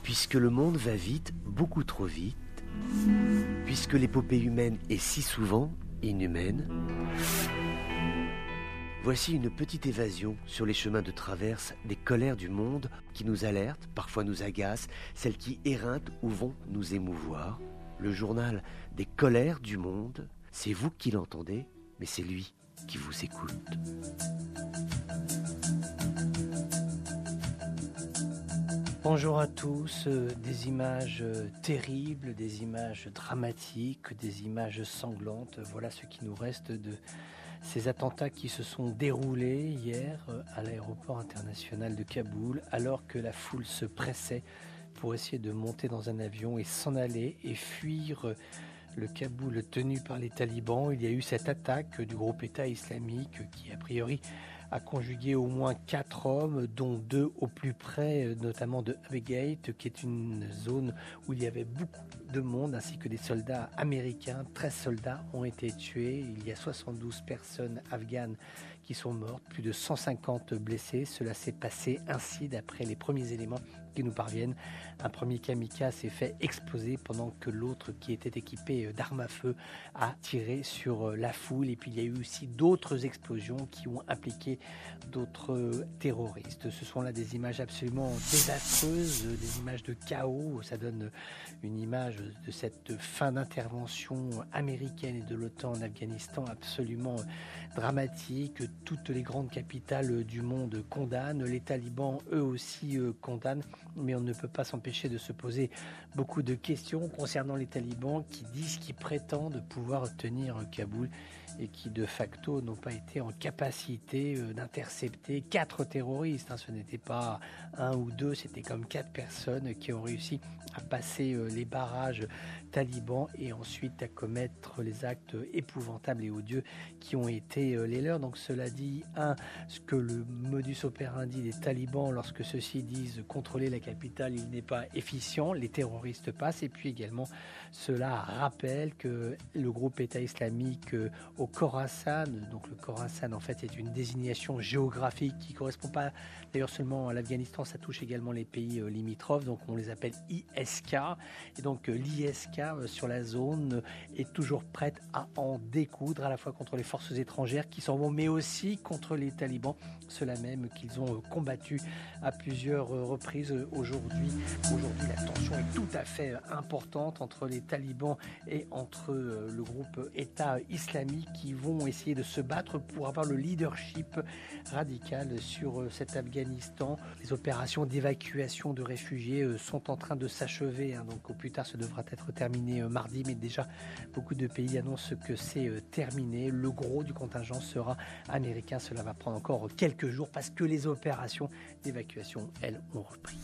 Puisque le monde va vite, beaucoup trop vite, puisque l'épopée humaine est si souvent inhumaine, voici une petite évasion sur les chemins de traverse des colères du monde qui nous alertent, parfois nous agacent, celles qui éreintent ou vont nous émouvoir. Le journal des colères du monde, c'est vous qui l'entendez, mais c'est lui qui vous écoute. Bonjour à tous, des images terribles, des images dramatiques, des images sanglantes. Voilà ce qui nous reste de ces attentats qui se sont déroulés hier à l'aéroport international de Kaboul, alors que la foule se pressait pour essayer de monter dans un avion et s'en aller et fuir le Kaboul tenu par les talibans. Il y a eu cette attaque du groupe État islamique qui a priori a conjugué au moins 4 hommes, dont 2 au plus près, notamment de Abegate, qui est une zone où il y avait beaucoup de monde, ainsi que des soldats américains. 13 soldats ont été tués. Il y a 72 personnes afghanes qui sont mortes, plus de 150 blessés. Cela s'est passé ainsi d'après les premiers éléments qui nous parviennent. Un premier kamikaze s'est fait exploser pendant que l'autre, qui était équipé d'armes à feu, a tiré sur la foule. Et puis il y a eu aussi d'autres explosions qui ont impliqué d'autres terroristes. Ce sont là des images absolument désastreuses, des images de chaos. Ça donne une image de cette fin d'intervention américaine et de l'OTAN en Afghanistan absolument dramatique. Toutes les grandes capitales du monde condamnent, les talibans eux aussi condamnent, mais on ne peut pas s'empêcher de se poser beaucoup de questions concernant les talibans qui disent qu'ils prétendent pouvoir tenir Kaboul et qui de facto n'ont pas été en capacité d'intercepter 4 terroristes. Ce n'était pas 1 ou 2, c'était comme 4 personnes qui ont réussi à passer les barrages talibans et ensuite à commettre les actes épouvantables et odieux qui ont été les leurs. Donc cela dit, ce que le modus operandi des talibans, lorsque ceux-ci disent contrôler la capitale, il n'est pas efficient, les terroristes passent. Et puis également, cela rappelle que le groupe État islamique au Khorasan, donc le Khorasan en fait est une désignation géographique qui ne correspond pas d'ailleurs seulement à l'Afghanistan, ça touche également les pays limitrophes, donc on les appelle ISK. Et donc l'ISK sur la zone est toujours prête à en découdre, à la fois contre les forces étrangères qui s'en vont, mais aussi contre les talibans, ceux-là même qu'ils ont combattu à plusieurs reprises. Aujourd'hui, la tension est tout à fait importante entre les talibans et entre le groupe État islamique qui vont essayer de se battre pour avoir le leadership radical sur cet Afghanistan. Les opérations d'évacuation de réfugiés sont en train de s'achever, donc au plus tard ce devra être terminé mardi, mais déjà beaucoup de pays annoncent que c'est terminé. Le gros du contingent sera américain. Cela va prendre encore quelques jours parce que les opérations d'évacuation, elles, ont repris.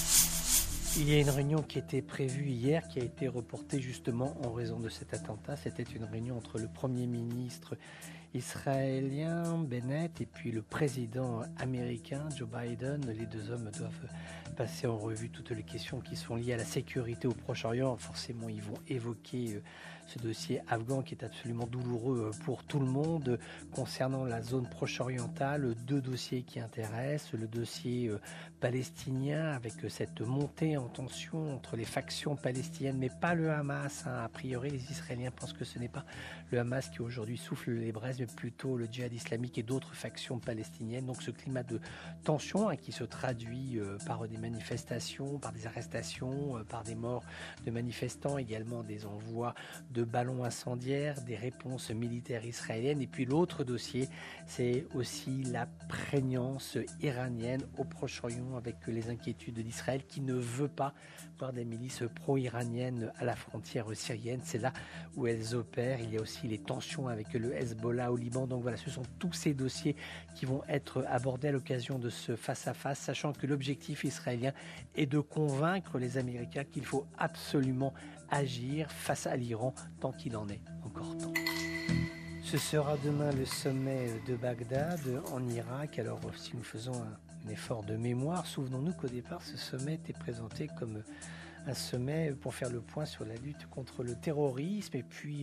Il y a une réunion qui était prévue hier, qui a été reportée justement en raison de cet attentat. C'était une réunion entre le Premier ministre israélien Bennett et puis le président américain Joe Biden. Les deux hommes doivent passer en revue toutes les questions qui sont liées à la sécurité au Proche-Orient. Forcément, ils vont évoquer ce dossier afghan qui est absolument douloureux pour tout le monde. Concernant la zone proche-orientale, 2 dossiers qui intéressent. Le dossier palestinien avec cette montée en tension entre les factions palestiniennes, mais pas le Hamas. A priori, les Israéliens pensent que ce n'est pas le Hamas qui aujourd'hui souffle les braises, mais plutôt le djihad islamique et d'autres factions palestiniennes. Donc ce climat de tension qui se traduit par des manifestations, par des arrestations, par des morts de manifestants, également des envois de ballons incendiaires, des réponses militaires israéliennes. Et puis l'autre dossier, c'est aussi la prégnance iranienne au Proche-Orient avec les inquiétudes d'Israël qui ne veut pas voir des milices pro-iraniennes à la frontière syrienne. C'est là où elles opèrent. Il y a aussi les tensions avec le Hezbollah au Liban. Donc voilà, ce sont tous ces dossiers qui vont être abordés à l'occasion de ce face-à-face, sachant que l'objectif israélien est de convaincre les Américains qu'il faut absolument agir face à l'Iran tant qu'il en est encore temps. Ce sera demain le sommet de Bagdad en Irak. Alors si nous faisons un effort de mémoire, souvenons-nous qu'au départ ce sommet était présenté comme un sommet pour faire le point sur la lutte contre le terrorisme et puis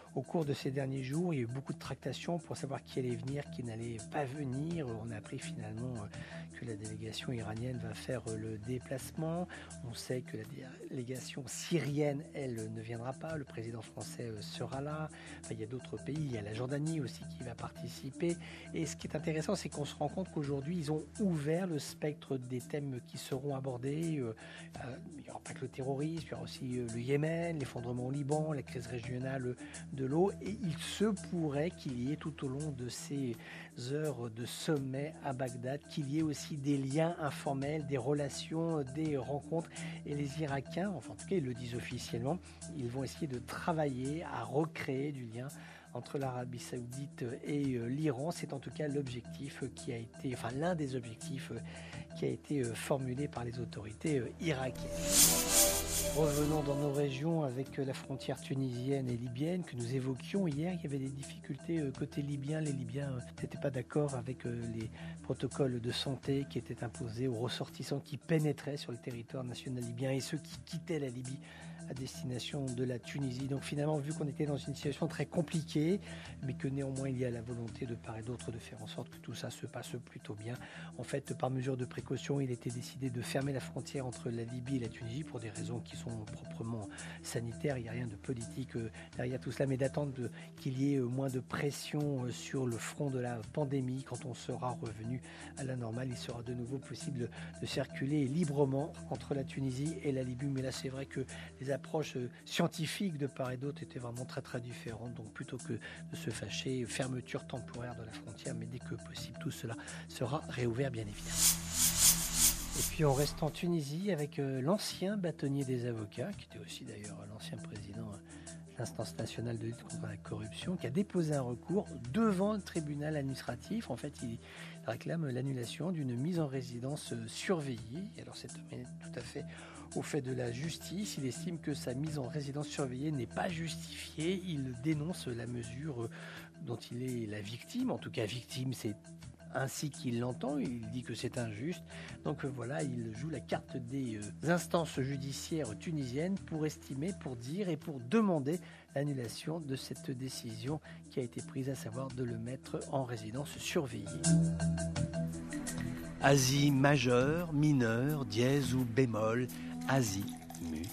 Au cours de ces derniers jours, il y a eu beaucoup de tractations pour savoir qui allait venir, qui n'allait pas venir. On a appris finalement que la délégation iranienne va faire le déplacement. On sait que la délégation syrienne, elle, ne viendra pas. Le président français sera là. Enfin, il y a d'autres pays. Il y a la Jordanie aussi qui va participer. Et ce qui est intéressant, c'est qu'on se rend compte qu'aujourd'hui, ils ont ouvert le spectre des thèmes qui seront abordés. Il n'y aura pas que le terrorisme, il y aura aussi le Yémen, l'effondrement au Liban, la crise régionale de l'eau. Et il se pourrait qu'il y ait tout au long de ces heures de sommet à Bagdad, qu'il y ait aussi des liens informels, des relations, des rencontres. Et les Irakiens, enfin en tout cas ils le disent officiellement, ils vont essayer de travailler à recréer du lien entre l'Arabie Saoudite et l'Iran. C'est en tout cas l'objectif qui a été, enfin l'un des objectifs qui a été formulé par les autorités irakiennes. Revenons dans nos régions avec la frontière tunisienne et libyenne que nous évoquions hier. Il y avait des difficultés côté libyen. Les Libyens n'étaient pas d'accord avec les protocoles de santé qui étaient imposés aux ressortissants qui pénétraient sur le territoire national libyen et ceux qui quittaient la Libye à destination de la Tunisie. Donc finalement, vu qu'on était dans une situation très compliquée, mais que néanmoins il y a la volonté de part et d'autre de faire en sorte que tout ça se passe plutôt bien. En fait, par mesure de précaution, il était décidé de fermer la frontière entre la Libye et la Tunisie pour des raisons qui sont proprement sanitaires. Il n'y a rien de politique derrière tout cela, mais d'attendre qu'il y ait moins de pression sur le front de la pandémie. Quand on sera revenu à la normale, il sera de nouveau possible de circuler librement entre la Tunisie et la Libye. Mais là, c'est vrai que les approches scientifiques de part et d'autre étaient vraiment très très différentes. Donc plutôt que de se fâcher, fermeture temporaire de la frontière, mais dès que possible, tout cela sera réouvert bien évidemment. Et puis on reste en Tunisie avec l'ancien bâtonnier des avocats, qui était aussi d'ailleurs l'ancien président de l'instance nationale de lutte contre la corruption, qui a déposé un recours devant le tribunal administratif. En fait, il réclame l'annulation d'une mise en résidence surveillée. Alors cet homme est tout à fait au fait de la justice. Il estime que sa mise en résidence surveillée n'est pas justifiée. Il dénonce la mesure dont il est la victime. En tout cas, victime, c'est ainsi qu'il l'entend. Il dit que c'est injuste. Donc voilà, il joue la carte des instances judiciaires tunisiennes pour estimer, pour dire et pour demander l'annulation de cette décision qui a été prise, à savoir de le mettre en résidence surveillée. Asie majeure, mineure, dièse ou bémol, azimut.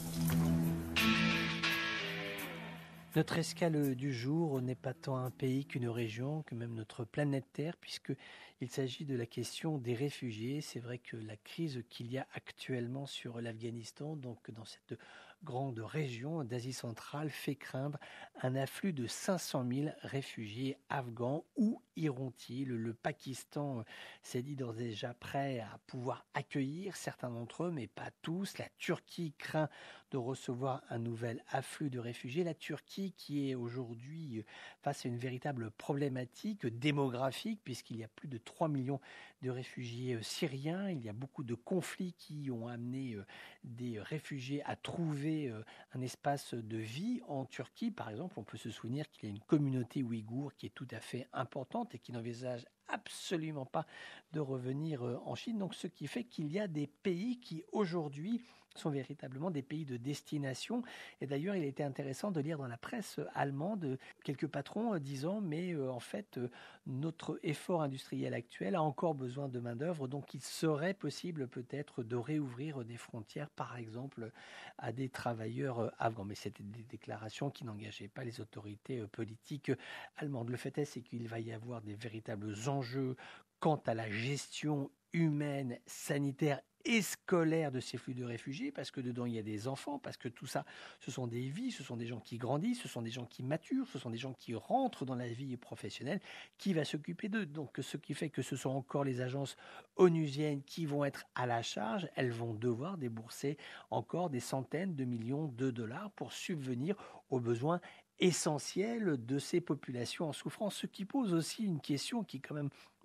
Notre escale du jour n'est pas tant un pays qu'une région, que même notre planète Terre, puisqu'il s'agit de la question des réfugiés. C'est vrai que la crise qu'il y a actuellement sur l'Afghanistan, donc dans cette grande région d'Asie centrale, fait craindre un afflux de 500 000 réfugiés afghans. Où iront-ils ? Le Pakistan s'est dit d'ores et déjà prêt à pouvoir accueillir certains d'entre eux, mais pas tous. La Turquie craint de recevoir un nouvel afflux de réfugiés. La Turquie qui est aujourd'hui face à une véritable problématique démographique, puisqu'il y a plus de 3 millions de réfugiés syriens. Il y a beaucoup de conflits qui ont amené des réfugiés à trouver un espace de vie en Turquie. Par exemple, on peut se souvenir qu'il y a une communauté ouïghour qui est tout à fait importante et qui n'envisage absolument pas de revenir en Chine. Donc ce qui fait qu'il y a des pays qui aujourd'hui sont véritablement des pays de destination. Et d'ailleurs, il était intéressant de lire dans la presse allemande quelques patrons disant mais en fait notre effort industriel actuel a encore besoin de main-d'œuvre, donc il serait possible peut-être de réouvrir des frontières, par exemple à des travailleurs afghans. Mais c'était des déclarations qui n'engageaient pas les autorités politiques allemandes. Le fait est, c'est qu'il va y avoir des véritables enjeux quant à la gestion humaine, sanitaire et scolaire de ces flux de réfugiés, parce que dedans il y a des enfants, parce que tout ça, ce sont des vies, ce sont des gens qui grandissent, ce sont des gens qui maturent, ce sont des gens qui rentrent dans la vie professionnelle. Qui va s'occuper d'eux? Donc ce qui fait que ce sont encore les agences onusiennes qui vont être à la charge. Elles vont devoir débourser encore des centaines de millions de dollars pour subvenir aux besoins essentiels de ces populations en souffrance, ce qui pose aussi une question qui est quand même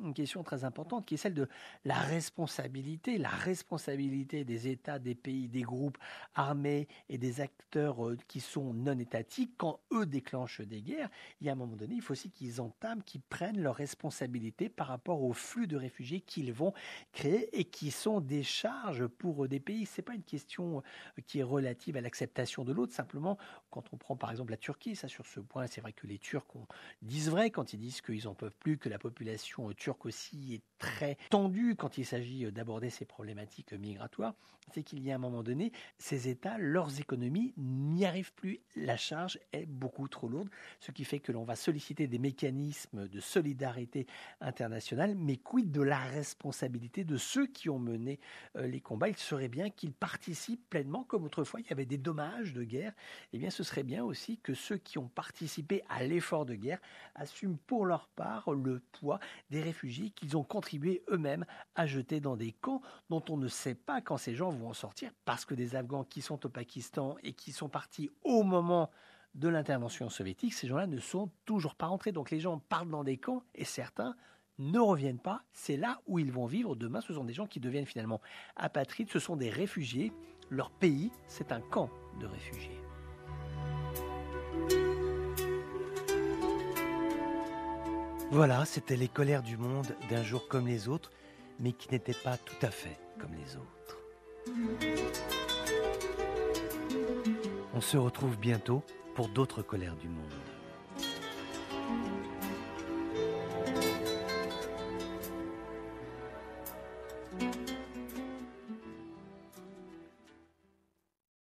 une question très importante qui est celle de la responsabilité des États, des pays, des groupes armés et des acteurs qui sont non étatiques. Quand eux déclenchent des guerres, il y a un moment donné, il faut aussi qu'ils prennent leurs responsabilités par rapport au flux de réfugiés qu'ils vont créer et qui sont des charges pour des pays. C'est pas une question qui est relative à l'acceptation de l'autre. Simplement, quand on prend par exemple la Turquie, ça sur ce point, c'est vrai que les Turcs disent vrai quand ils disent qu'ils n'en peuvent plus, que la population turque aussi est très tendue quand il s'agit d'aborder ces problématiques migratoires. C'est qu'il y a un moment donné, ces États, leurs économies n'y arrivent plus. La charge est beaucoup trop lourde, ce qui fait que l'on va solliciter des mécanismes de solidarité internationale, mais quid de la responsabilité de ceux qui ont mené les combats? Il serait bien qu'ils participent pleinement, comme autrefois il y avait des dommages de guerre. Eh bien, ce serait bien aussi que ceux qui ont participé à l'effort de guerre assument pour leur part le poids des réfugiés qu'ils ont contribué eux-mêmes à jeter dans des camps dont on ne sait pas quand ces gens vont en sortir, parce que des Afghans qui sont au Pakistan et qui sont partis au moment de l'intervention soviétique, ces gens-là ne sont toujours pas rentrés. Donc les gens partent dans des camps et certains ne reviennent pas. C'est là où ils vont vivre demain. Ce sont des gens qui deviennent finalement apatrides. Ce sont des réfugiés. Leur pays, c'est un camp de réfugiés. Voilà, c'était les colères du monde d'un jour comme les autres, mais qui n'étaient pas tout à fait comme les autres. On se retrouve bientôt pour d'autres colères du monde.